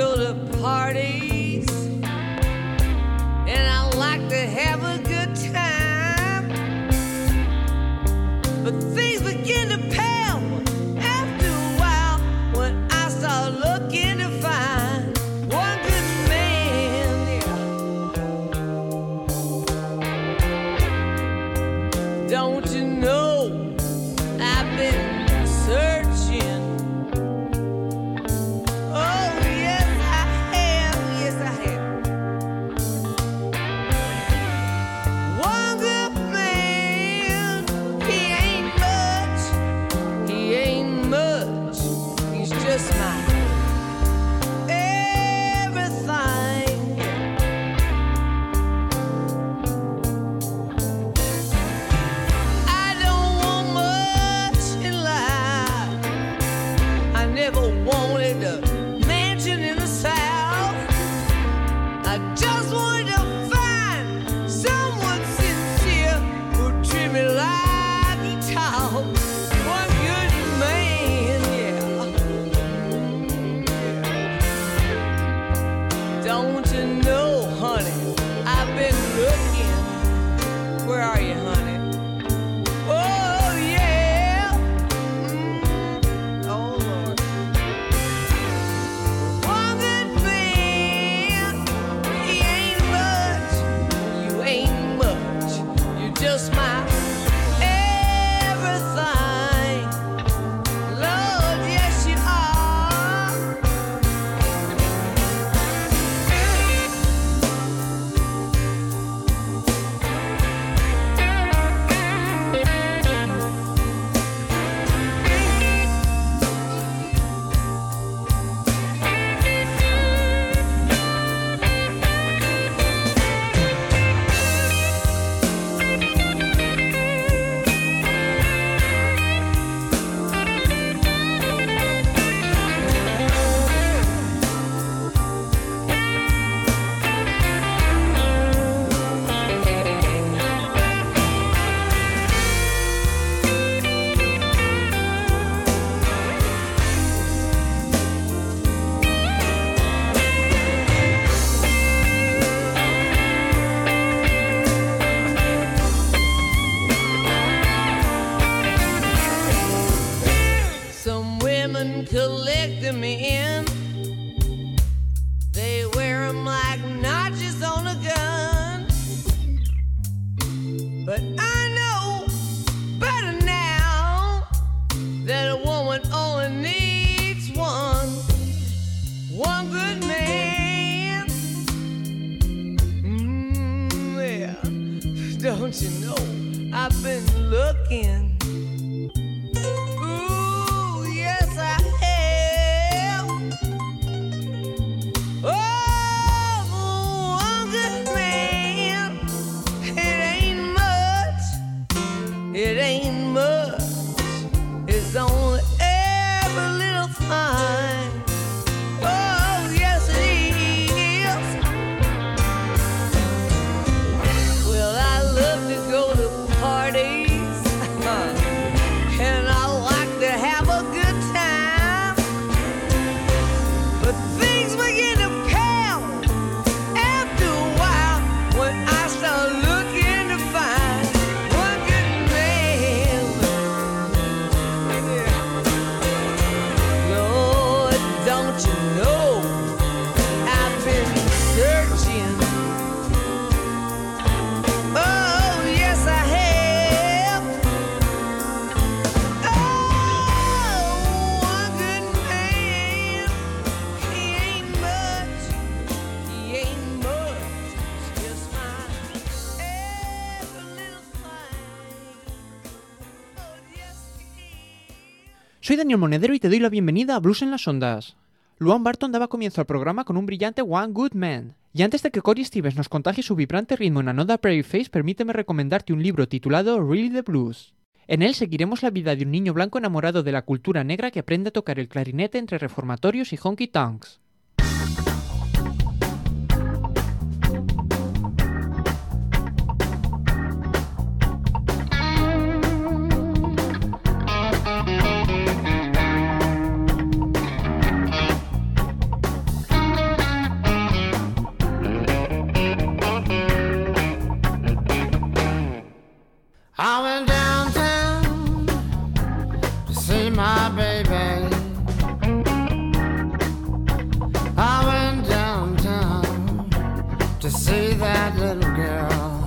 go to parties, and I like to have a good time, but things begin to pale after a while when I start looking to find one good man, yeah. Don't you know I've been searching? Oh yes I have, yes I have. One good man, he ain't much, he's just my everything. I don't want much in life. I never wanted a mansion in the South. I just wanted to find someone sincere who'd treat me like he talked. One good man, yeah. Don't you know, honey, I've been looking. Where are you, honey? Oh, yeah. Oh, Lord. One good man, he ain't much. You ain't much. You're just my everything. Lord, yes, you are. Some women collect them in. They wear them like notches on a gun. But I know better now that a woman only needs one good man. Yeah. Don't you know I've been looking. Ooh, yes I have. Oh, one good man. It ain't much. It ain't much. It's only every little thing. Oh, yes it is. Well, I love to go to parties, and I like to have a good time, but things begin to pale after a while when I start looking to find one good man. Yeah. Lord, don't you know I've been searching? Oh, yes I have. Oh, one good man. He ain't much. He ain't much. Just my every little thing. Oh, yes he is. Soy Daniel Monedero y te doy la bienvenida a Blues en las Ondas. Luan Barton daba comienzo al programa con un brillante One Good Man. Y antes de que Cory Stevens nos contagie su vibrante ritmo en Another Prairie Face, permíteme recomendarte un libro titulado Really the Blues. En él seguiremos la vida de un niño blanco enamorado de la cultura negra que aprende a tocar el clarinete entre reformatorios y honky tonks. my baby. I went downtown to see that little girl.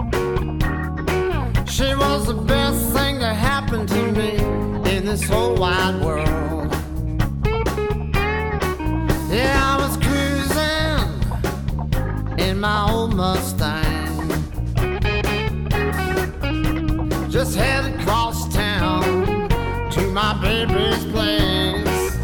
She was the best thing that happened to me in this whole wide world. Yeah, I was cruising in my old Mustang, just headed across town to my baby's place.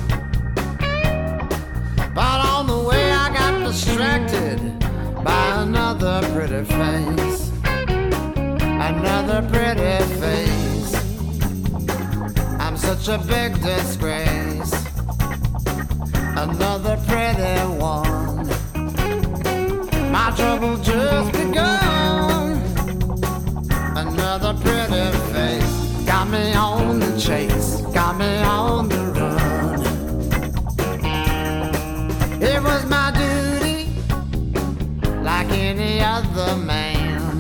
But on the way I got distracted by another pretty face. Another pretty face. I'm such a big disgrace. Another pretty one. My trouble just begun. Another pretty face. Got me on the chase. Got me on the run. It was my duty, like any other man.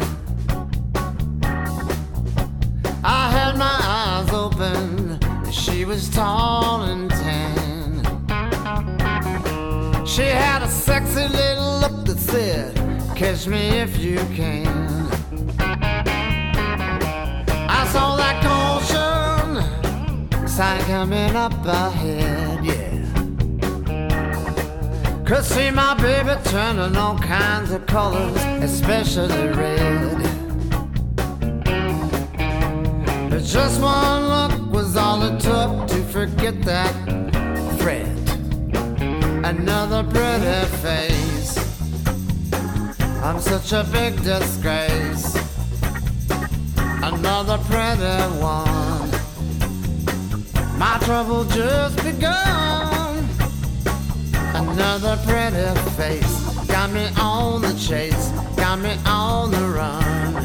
I had my eyes open. She was tall and tan. She had a sexy little look that said, catch me if you can. I saw that caution sign coming up ahead, yeah. Could see my baby turning all kinds of colors, especially red. But just one look was all it took to forget that threat. Another pretty face. I'm such a big disgrace. Another pretty one. My trouble just begun. Another pretty face. Got me on the chase. Got me on the run.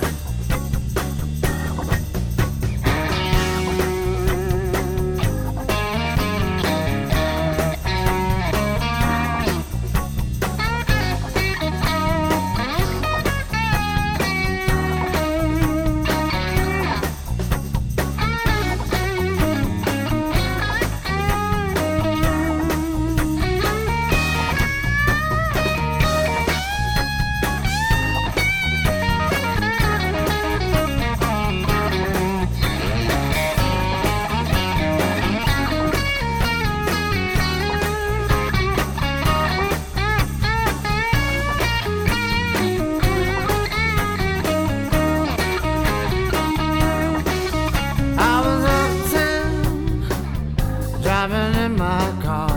Driving in my car,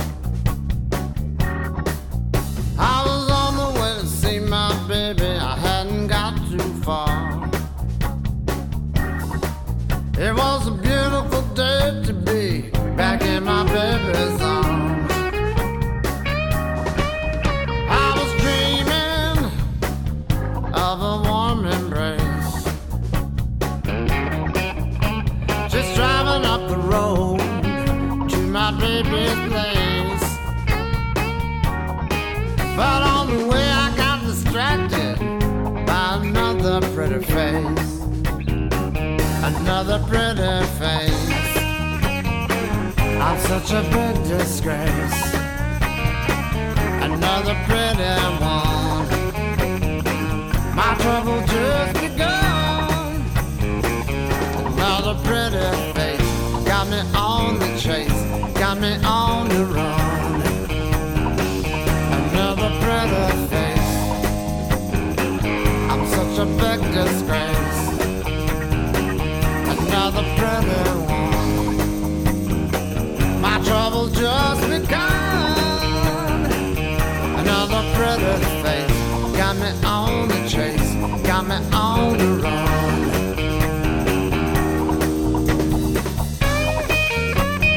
I was on the way to see my baby. I hadn't got too far. It was a beautiful day to be back in my baby's arms. I was dreaming of a warm embrace, just driving up the road my baby's place. But on the way I got distracted by another pretty face. Another pretty face. I'm such a big disgrace. Another pretty one. My trouble just begun. Another pretty face. Got me on the chase. Got me on the run. Another pretty face. I'm such a big disgrace. Another pretty one. My trouble just begun. Another pretty face. Got me on the chase. Got me on the run.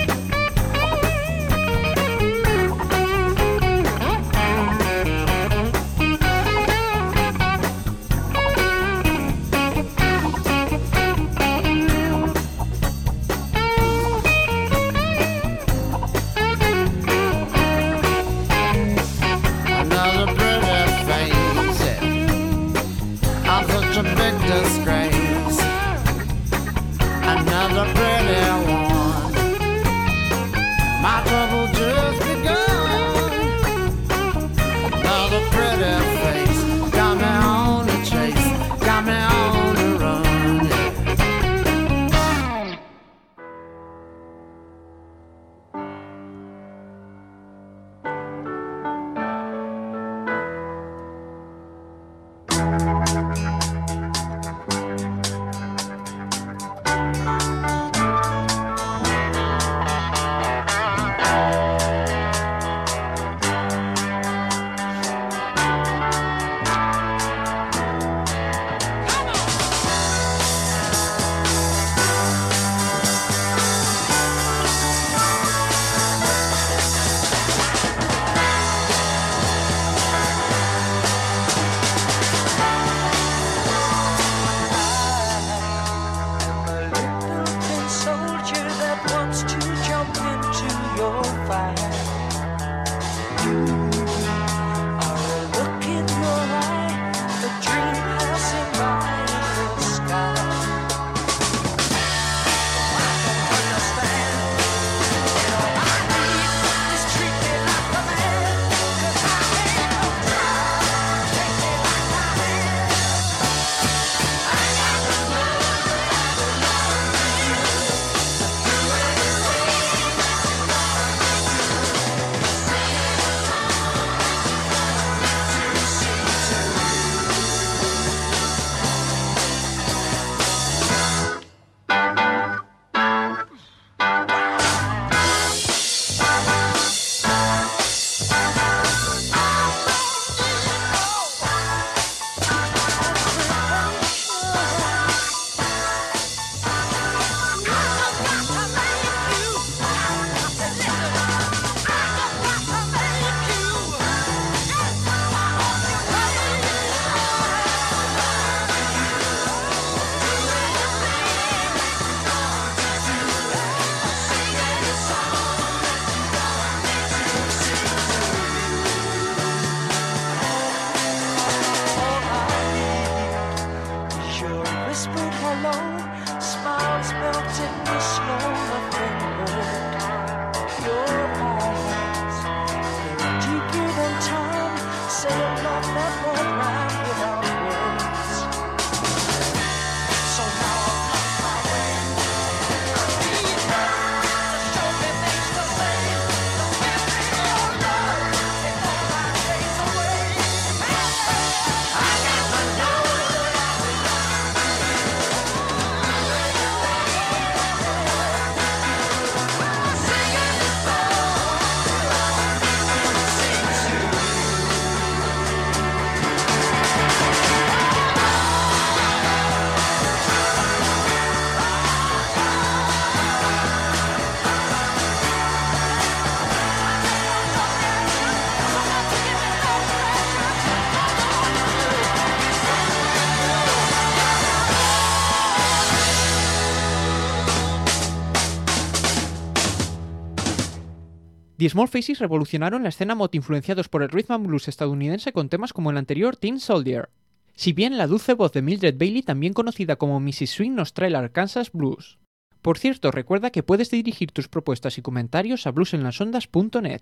The Small Faces revolucionaron la escena mod influenciados por el rhythm and blues estadounidense con temas como el anterior Tin Soldier. Si bien la dulce voz de Mildred Bailey, también conocida como Mrs. Swing, nos trae el Arkansas Blues. Por cierto, recuerda que puedes dirigir tus propuestas y comentarios a bluesenlasondas.net.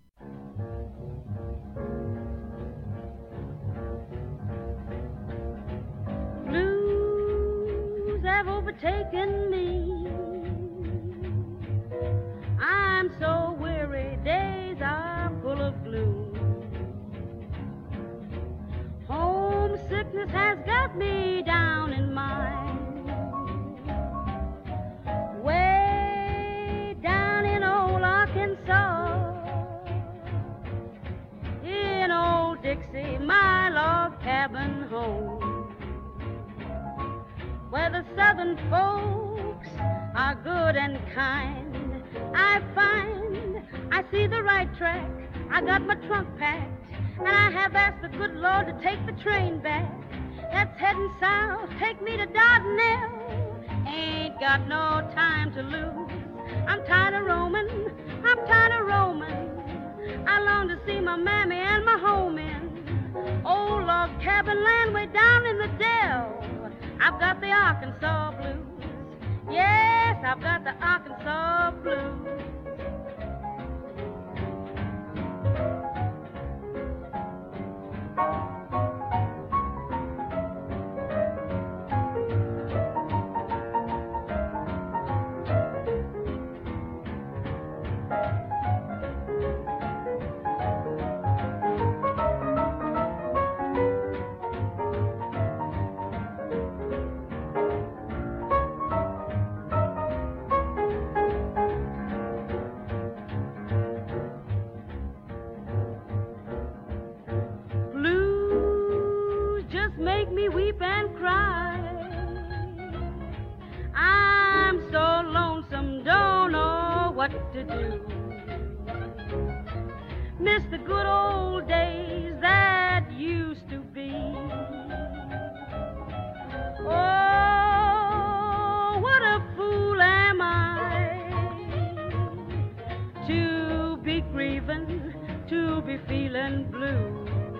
Blues have overtaken me. I'm so weary, days are full of gloom. Homesickness has got me down in mine. Way down in old Arkansas, in old Dixie, my log cabin home, where the southern folks are good and kind. I find I see the right track, I got my trunk packed, and I have asked the good Lord to take the train back. That's heading south, take me to Dardanelle. Ain't got no time to lose. I'm tired of roaming, I'm tired of roaming. I long to see my mammy and my home in old log cabin land way down in the dell. I've got the Arkansas blues. Yes, I've got the Arkansas blues. Make me weep and cry. I'm so lonesome, don't know what to do. Miss the good old days that used to be. Oh, what a fool am I to be grieving, to be feeling blue.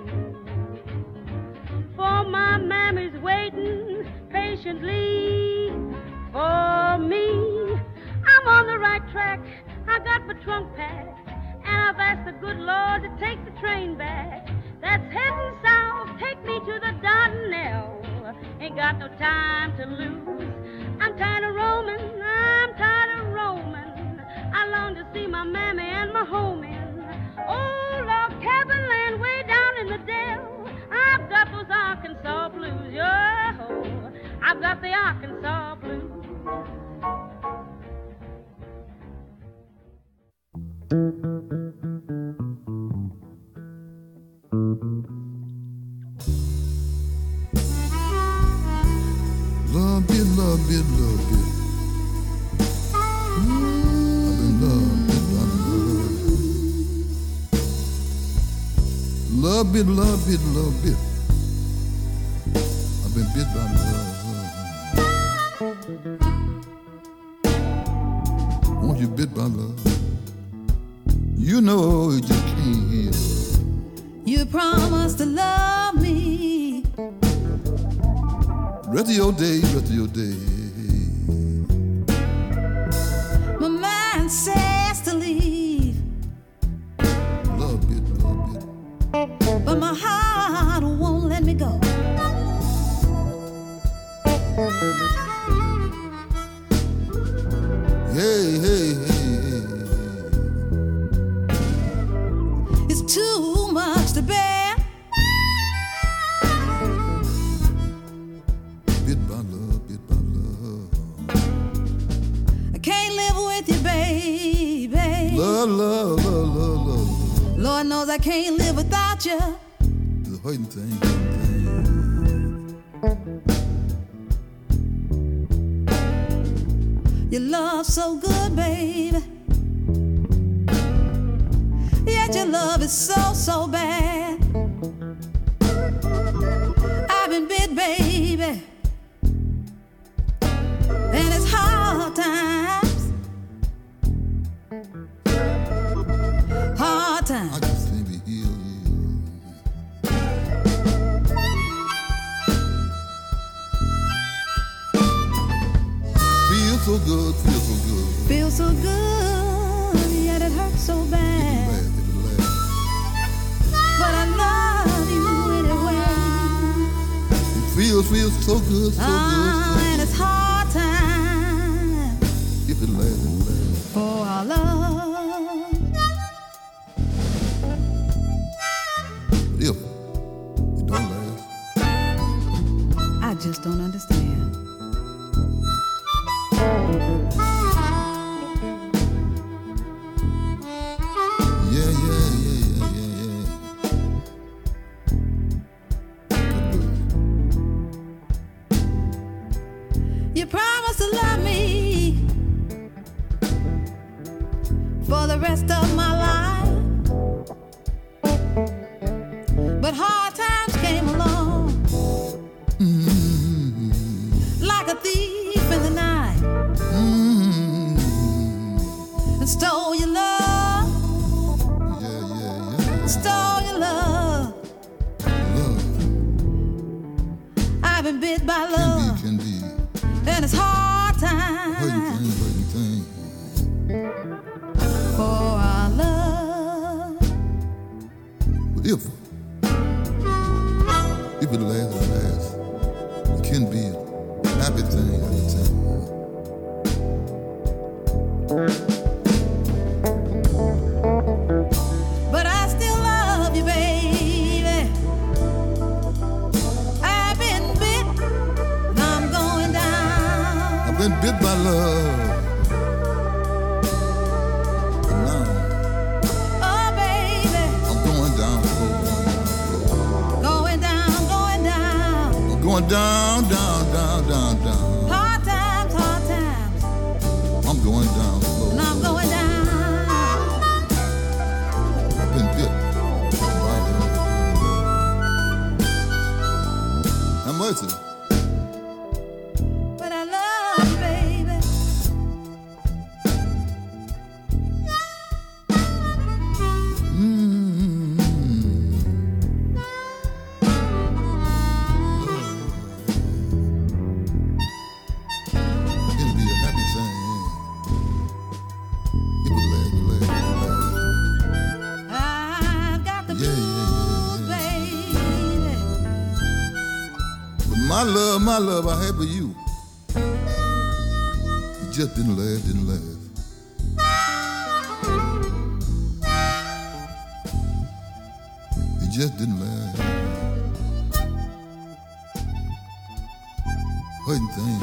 For my mammy's waiting patiently for me. I'm on the right track, I got my trunk packed, and I've asked the good Lord to take the train back. That's heading south, take me to the Dardanelle. Ain't got no time to lose. I'm tired of roaming, I'm tired of roaming. I long to see my mammy and my home in old log cabin land way down in the dell. I've got those Arkansas blues, yo. I've got the Arkansas blues. Love it, love it, love it. I've been loved, love it, love it, love it. I've been bit by love. Won't you bit by love? You know you can't. You promised to love me. Rest of your day, rest of your day. My mind says to leave, Love it, love it. but my heart won't let me go. Hey, hey, hey, hey. It's too much to bear. Bit by love, bit by love. I can't live with you, baby. Love, love, love, love, love. Lord knows I can't live without you. The hurting thing, hurting thing. Your love's so good, baby. Yet your love is so, so bad. I've been bit, baby, and it's hard times. good, feel so good. Feel so good, yet it hurts so If bad. it lasts. But I love you anyway. It feels so good, so good. And it's hard time If it lasts, it lasts. for our love. If it don't last. I just don't understand. Yeah. You promised to love me for the rest of my life, but hard times came along like a thief in the night and stole your love, Yeah. stole your love. Love I've been bit by love, can be. and it's hard time Hurting thing. for our love. But if it lasts, it lasts. It can be a happy thing at the time. But I still love you, baby. I've been bit, and I'm going down. I've been bit by love. But now Oh, baby, I'm going down slow. going down, going down. I'm going down. Hard times, I'm going down slow. and I'm going down. I've been bit by love. How much is it? But I love you, baby. It'll be a happy thing. It will last. I've got the blues, baby. But my love I had for you, it just didn't last. It just didn't last. Hurting thing.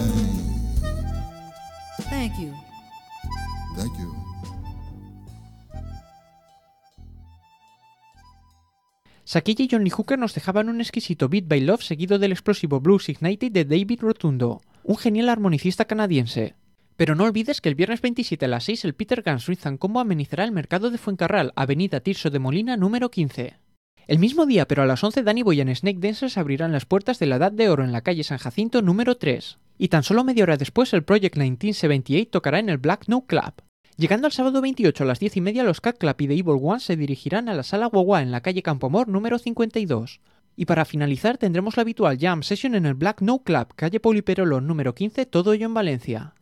Thank you. Thank you. Sakilla y John Lee Hooker nos dejaban un exquisito Beat by Love seguido del explosivo Blues Ignited de David Rotundo, un genial armonicista canadiense. Pero no olvides que el viernes 27 a las 6 el Peter Guns Rhythm Combo amenizará el mercado de Fuencarral, avenida Tirso de Molina número 15. El mismo día, pero a las 11, Danny Boy and Snake Dancers abrirán las puertas de la Edad de Oro en la calle San Jacinto número 3. Y tan solo media hora después, el Project 1978 tocará en el Black Note Club. Llegando al sábado 28 a las 10:30, los Cat Club y The Evil Ones se dirigirán a la Sala Guagua en la calle Campomor número 52. Y para finalizar tendremos la habitual Jam Session en el Black Note Club, calle Poliperolón número 15, todo ello en Valencia.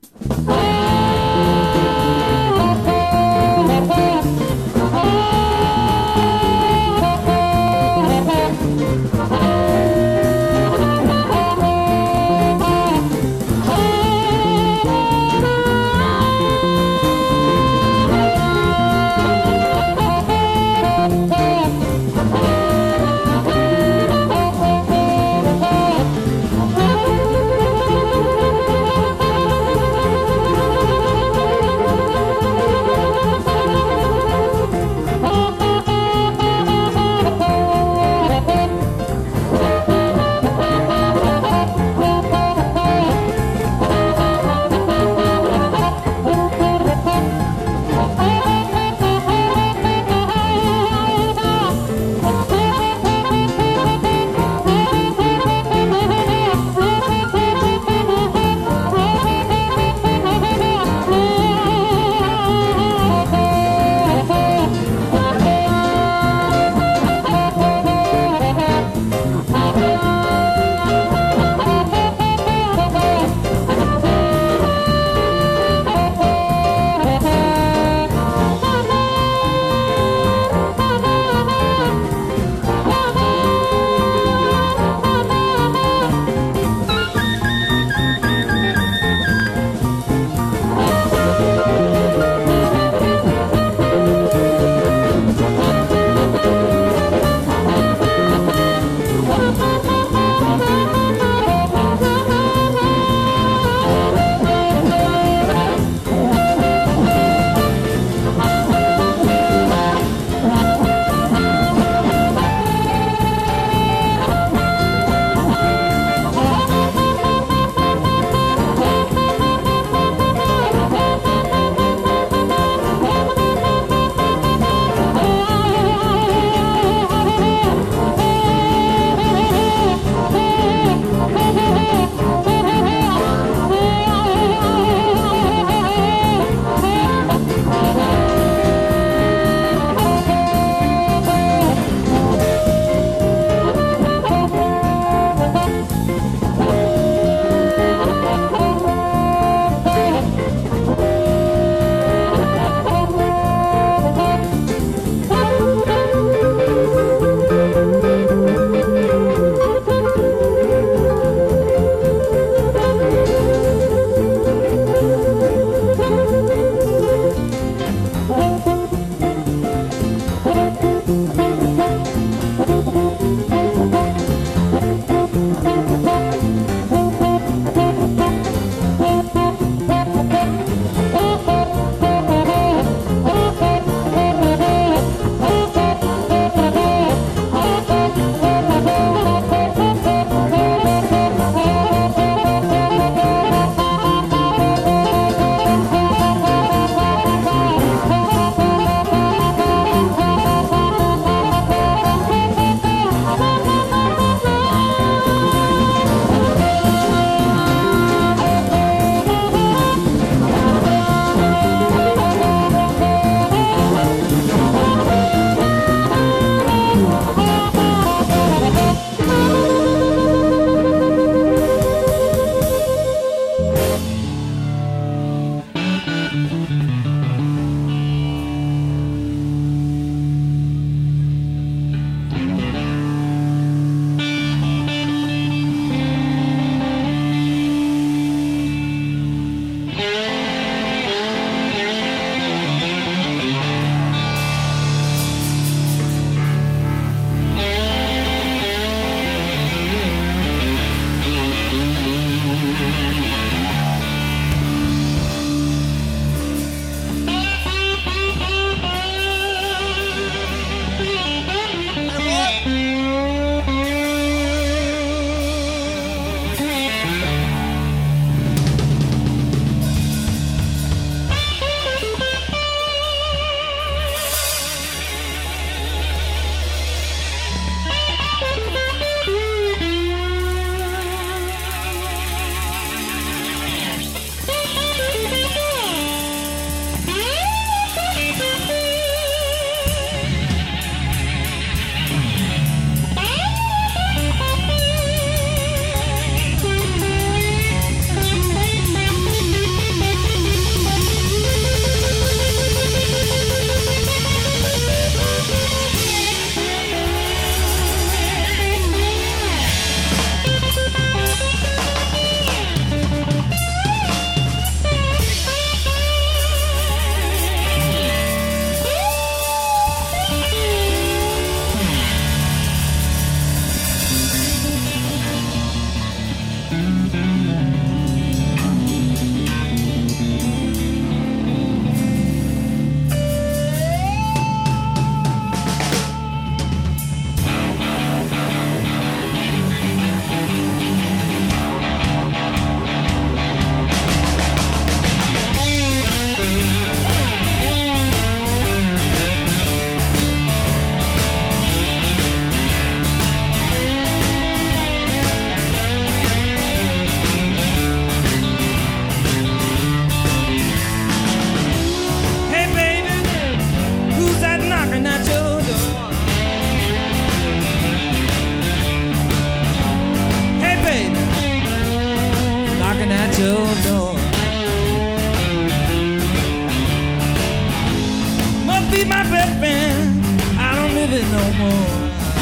be my best friend. I don't live it no more.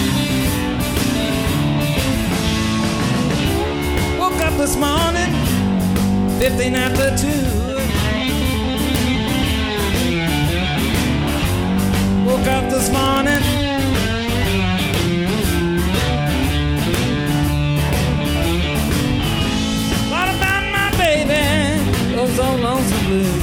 Woke up this morning, 15 after 2. Woke up this morning, thought about my baby, was so lonesome blue.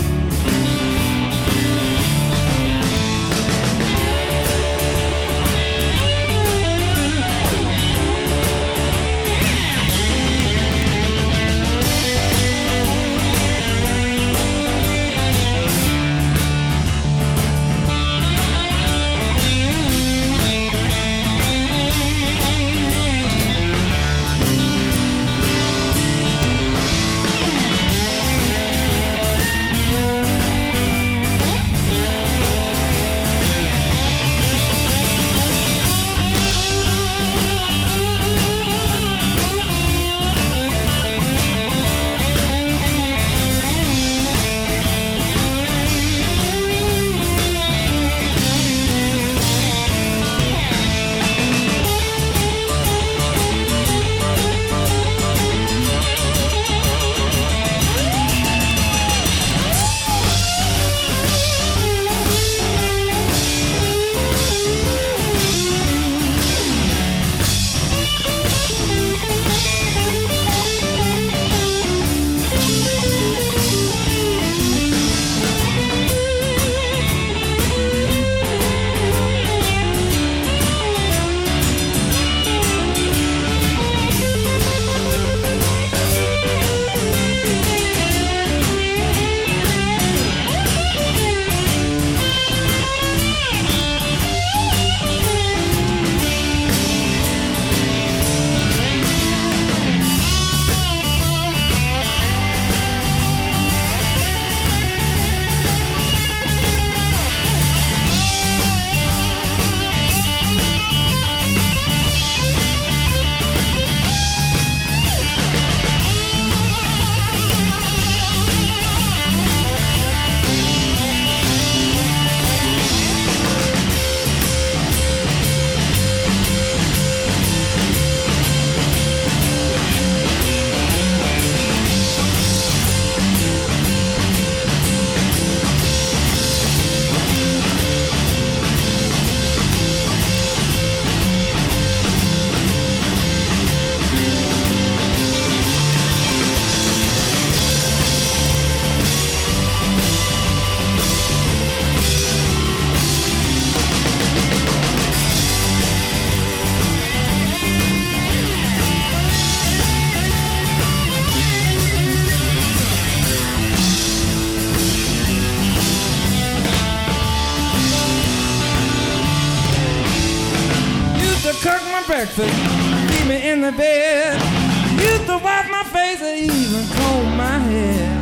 Breakfast, keep me in the bed. Used to wash my face or even comb my hair.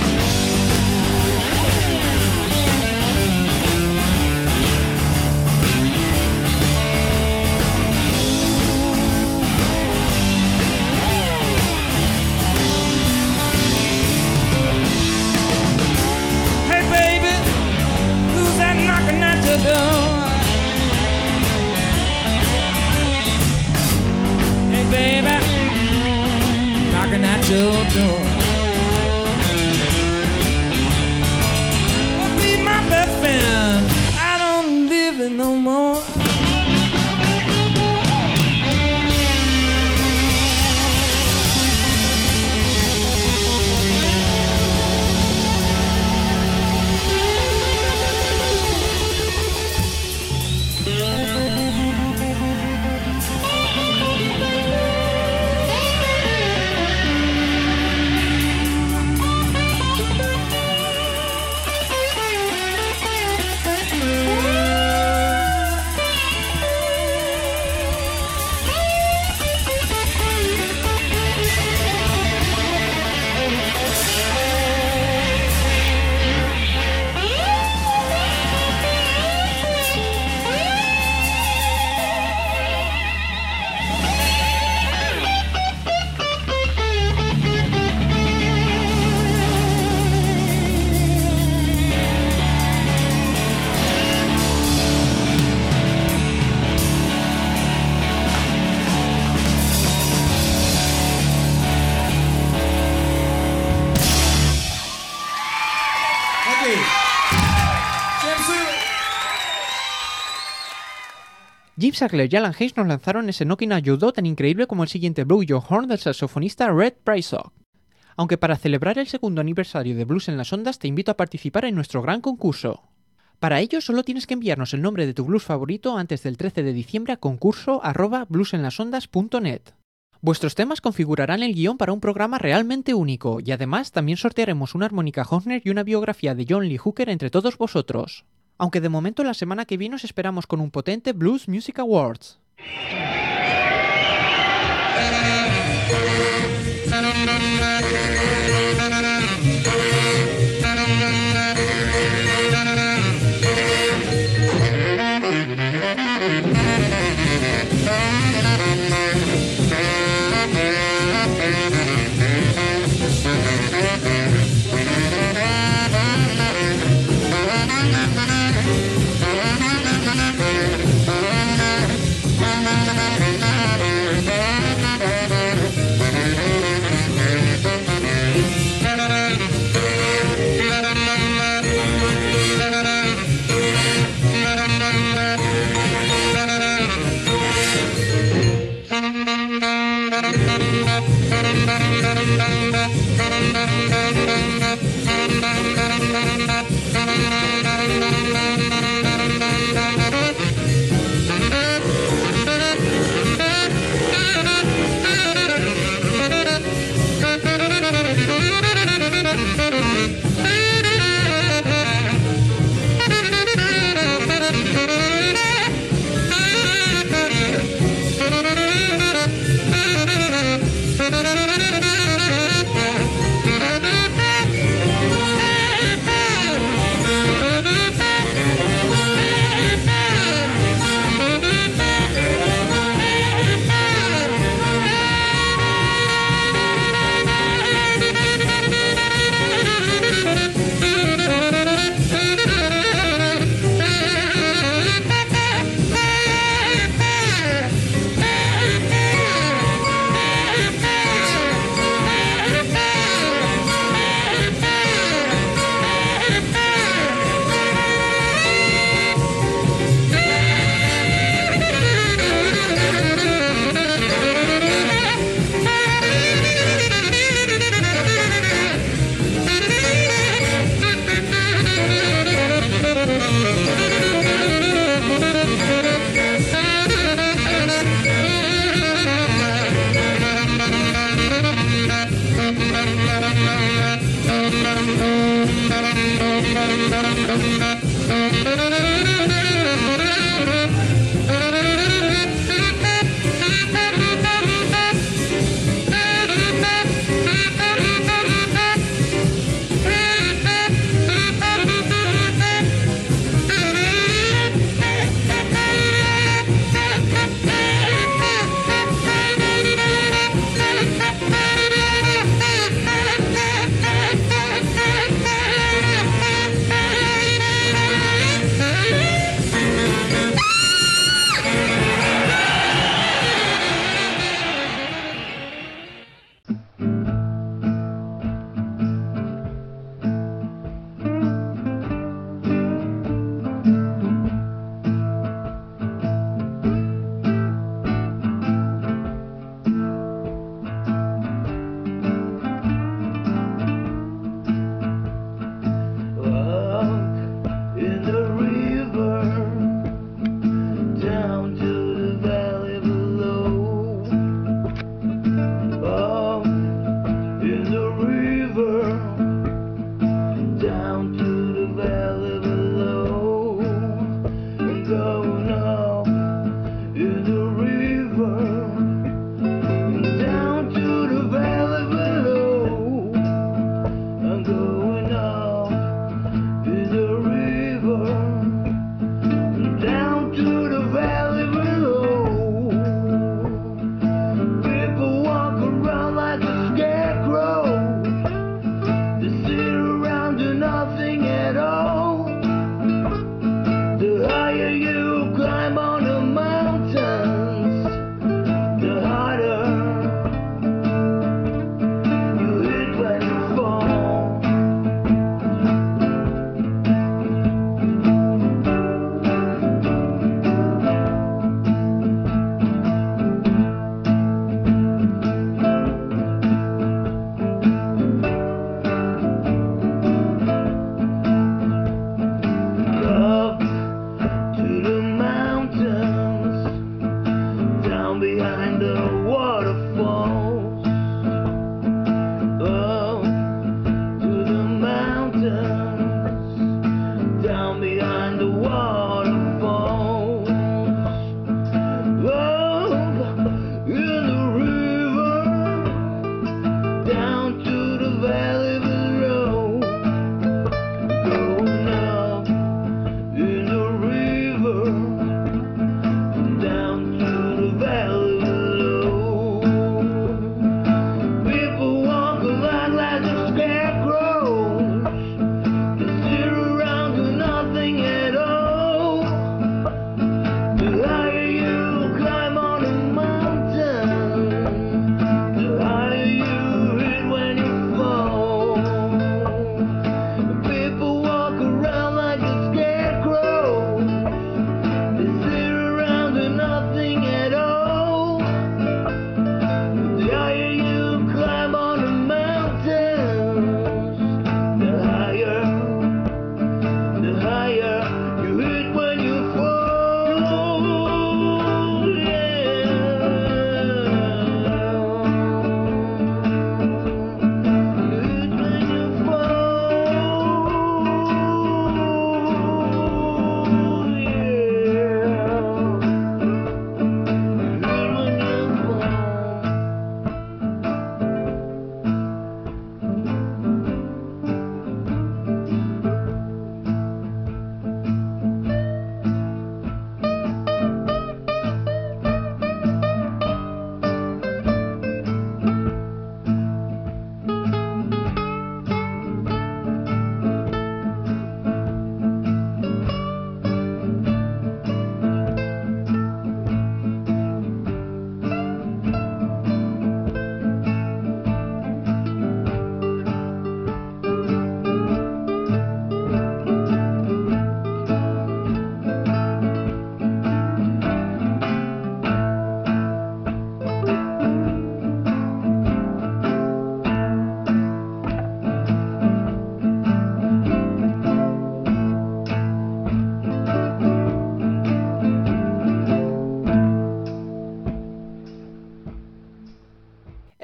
Hey baby, who's that knocking at your door? Baby, knocking at your door. Oh, be my best friend. I don't live it no more. Jim Sackler y Alan Hayes nos lanzaron ese Knockin' at Your Door tan increíble como el siguiente Blow Your Horn del saxofonista Red Prysock. Aunque para celebrar el segundo aniversario de Blues en las Ondas te invito a participar en nuestro gran concurso. Para ello solo tienes que enviarnos el nombre de tu blues favorito antes del 13 de diciembre a concurso@bluesenlasondas.net. Vuestros temas configurarán el guión para un programa realmente único y además también sortearemos una armónica Hofner y una biografía de John Lee Hooker entre todos vosotros. Aunque de momento la semana que viene os esperamos con un potente Blues Music Awards.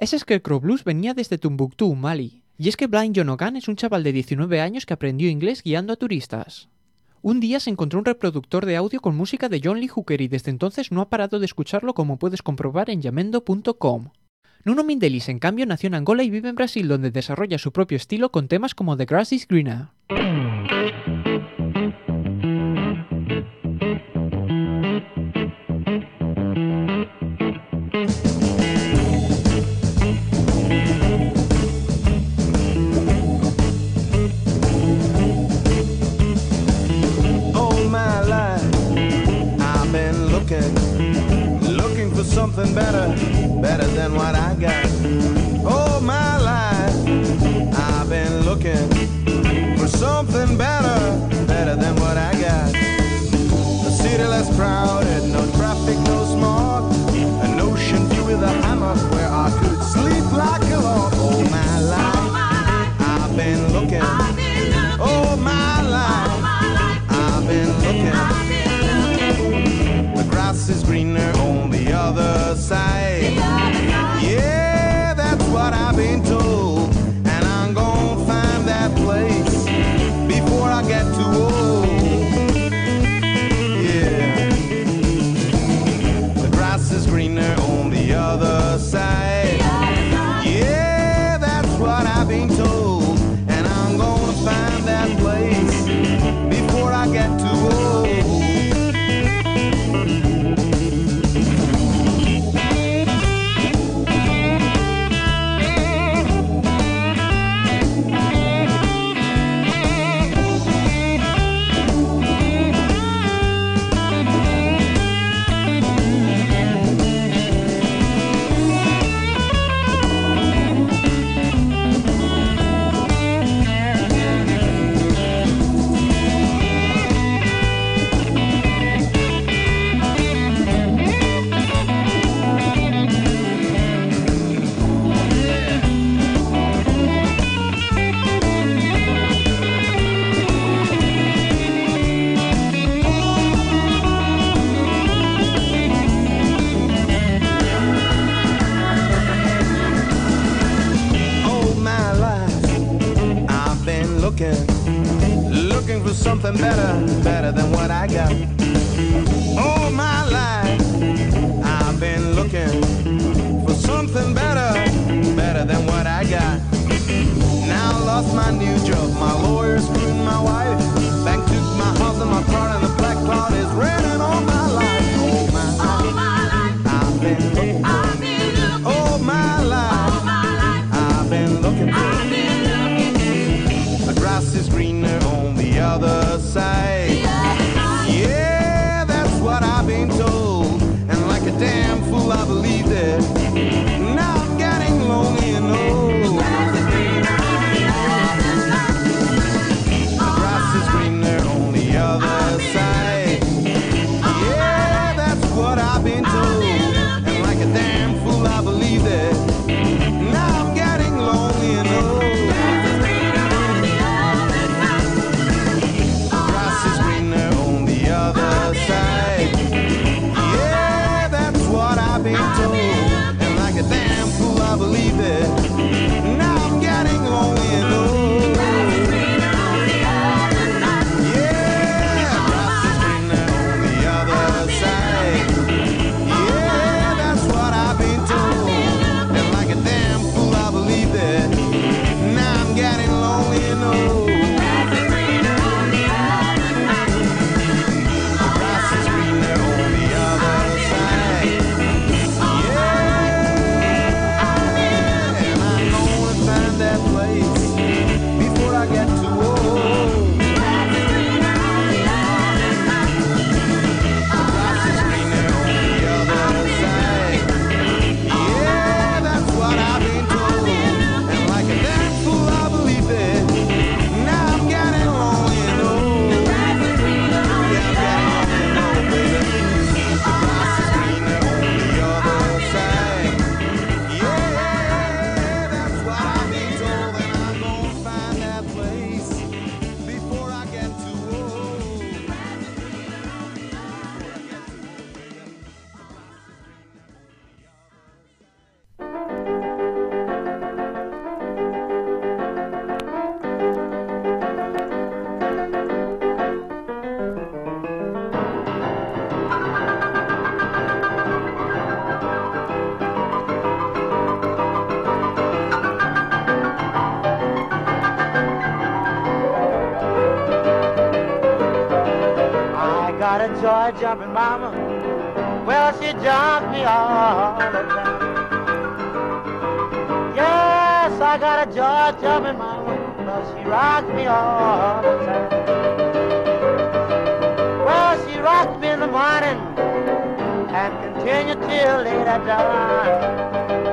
Ese Scarecrow Blues venía desde Tombuctú, Mali. Y es que Blind John O'Gan es un chaval de 19 años que aprendió inglés guiando a turistas. Un día se encontró un reproductor de audio con música de John Lee Hooker y desde entonces no ha parado de escucharlo, como puedes comprobar en yamendo.com. Nuno Mindelis, en cambio, nació en Angola y vive en Brasil, donde desarrolla su propio estilo con temas como The Grass is Greener. Something better than what I got. All my life I've been looking for something better than what I got. A city less crowded, no traffic, no smog, an ocean view with a hammock where I could sleep like a log. All my life I've been looking. All my life I've been looking. The grass is greener on the other side. Yeah, that's what I've been told. And I'm gonna find that place before I get too old. Yeah. The grass is greener on the other side. Yeah, that's what I've been told. And I'm gonna find that place before I get too old. Looking for something better than what I got. All my life I've been looking for something better than what I got. Now I lost my new job, my lawyer screwed my wife, bank took my house and my car, and the black cloud is raining on my life. All my life I've been looking for. All my life I've been looking for. The grass is greener on the other side. Yeah. got a joy jumping mama. Well, she jumps me all the time. Yes, I got a joy jumping mama. Well, she rocks me all the time. Well, she rocks me in the morning and continue till late at night.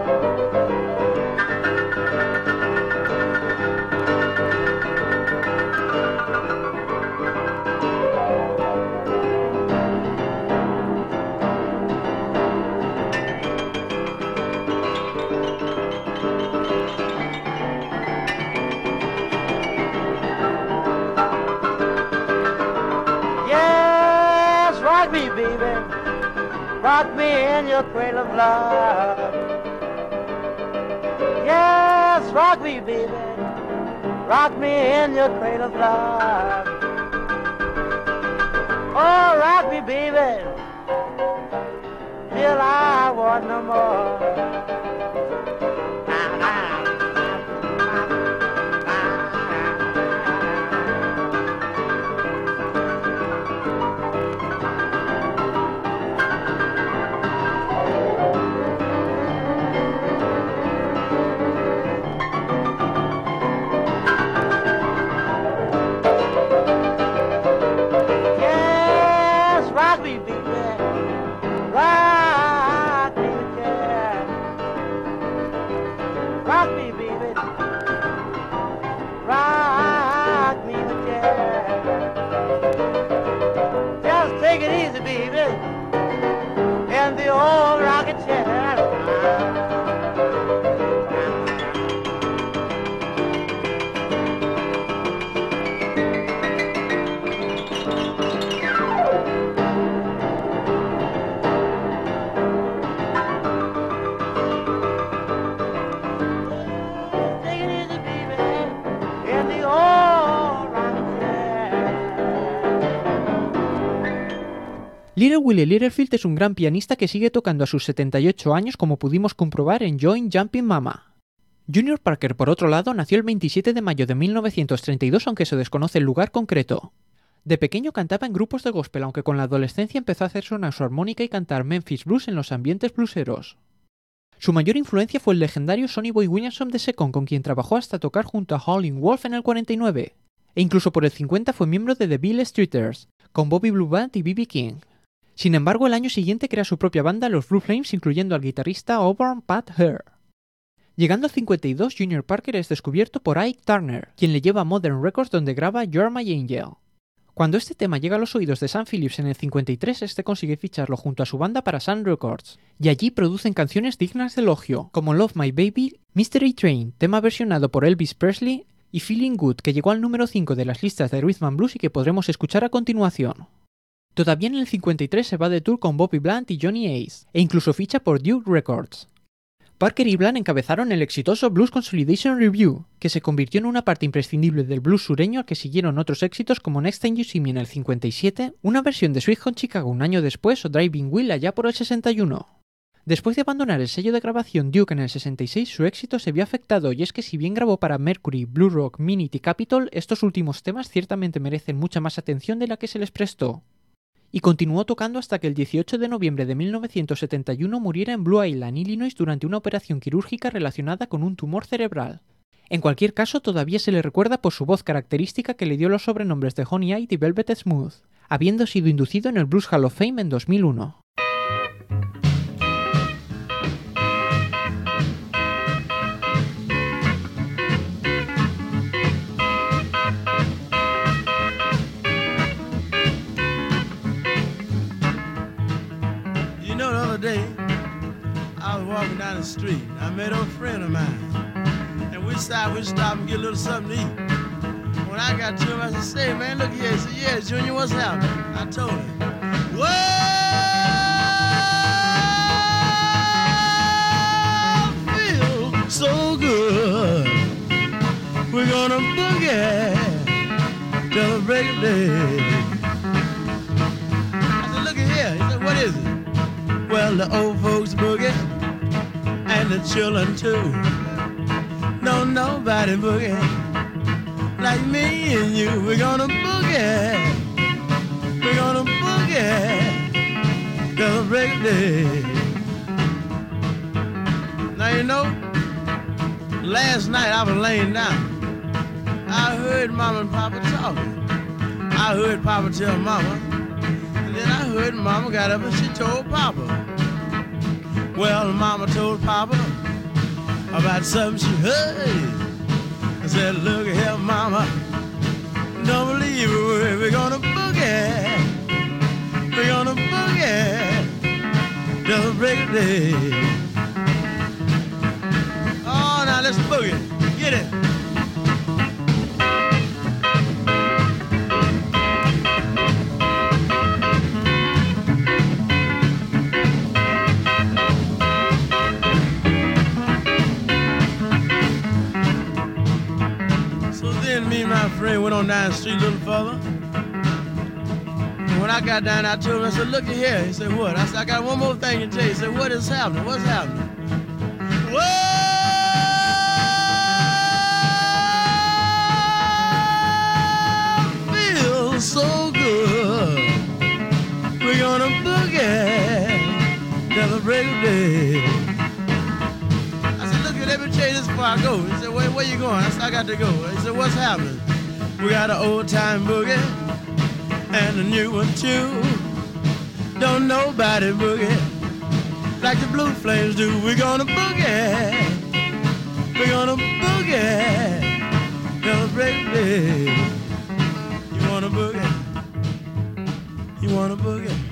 Rock me, baby, rock me in your cradle of love. Yes, rock me, baby, rock me in your cradle of love. Oh, rock me, baby, till I want no more. Little Willie Littlefield es un gran pianista que sigue tocando a sus 78 años, como pudimos comprobar en Join Jumping Mama. Junior Parker, por otro lado, nació el 27 de mayo de 1932, aunque se desconoce el lugar concreto. De pequeño cantaba en grupos de gospel, aunque con la adolescencia empezó a hacer sonar su armónica y cantar Memphis Blues en los ambientes blueseros. Su mayor influencia fue el legendario Sonny Boy Williamson II, con quien trabajó hasta tocar junto a Howlin' Wolf en el 49, e incluso por el 50 fue miembro de The Beale Streeters, con Bobby Blue Bland y B.B. King. Sin embargo, el año siguiente crea su propia banda, los Blue Flames, incluyendo al guitarrista Auburn Pat Hare. Llegando al 52, Junior Parker es descubierto por Ike Turner, quien le lleva a Modern Records, donde graba You're My Angel. Cuando este tema llega a los oídos de Sam Phillips en el 53, este consigue ficharlo junto a su banda para Sun Records, y allí producen canciones dignas de elogio, como Love My Baby, Mystery Train, tema versionado por Elvis Presley, y Feeling Good, que llegó al número 5 de las listas de Rhythm and Blues y que podremos escuchar a continuación. Todavía en el 53 se va de tour con Bobby Bland y Johnny Ace, e incluso ficha por Duke Records. Parker y Bland encabezaron el exitoso Blues Consolidation Review, que se convirtió en una parte imprescindible del blues sureño, al que siguieron otros éxitos como Next Time You See Me en el 57, una versión de Sweet Home Chicago un año después o Driving Will allá por el 61. Después de abandonar el sello de grabación Duke en el 66, su éxito se vio afectado, y es que si bien grabó para Mercury, Blue Rock, Minute y Capitol, estos últimos temas ciertamente merecen mucha más atención de la que se les prestó. Y continuó tocando hasta que el 18 de noviembre de 1971 muriera en Blue Island, Illinois, durante una operación quirúrgica relacionada con un tumor cerebral. En cualquier caso, todavía se le recuerda por su voz característica que le dio los sobrenombres de Honey Eye y Velvet Smooth, habiendo sido inducido en el Blues Hall of Fame en 2001. Day, I was walking down the street. I met a friend of mine, and we stopped and get a little something to eat. When I got to him, I said, "Say, man, look here." He said, "Yeah, Junior, what's happening?" I told him, "Well, feel so good. We're gonna boogie till the break of day." I said, "Look at here." He said, "What is it?" Well, the old folks boogie, and the children too. Don't nobody boogie like me and you. We're gonna boogie of day. Now you know, last night I was laying down. I heard Mama and Papa talking. I heard Papa tell Mama, and then I heard Mama got up and she told Papa. Well, Mama told Papa about something she heard. I said, look here, Mama, don't believe a word. We're gonna boogie. We're gonna boogie till the break of day. Oh, now let's boogie. Get it. Me and my friend went on down the street a little further. And when I got down, I told him, I said, look at here. He said, what? I said, I got one more thing to tell you. He said, what is happening? What's happening? Whoa! Feels so good. We're gonna boogie till the break of day. Let me tell you this before I go. He said, where you going? I said, I got to go. He said, what's happening? We got an old time boogie and a new one too. Don't nobody boogie like the Blue Flames do. We're gonna boogie. We're gonna boogie till the break of day. You wanna boogie? You wanna boogie?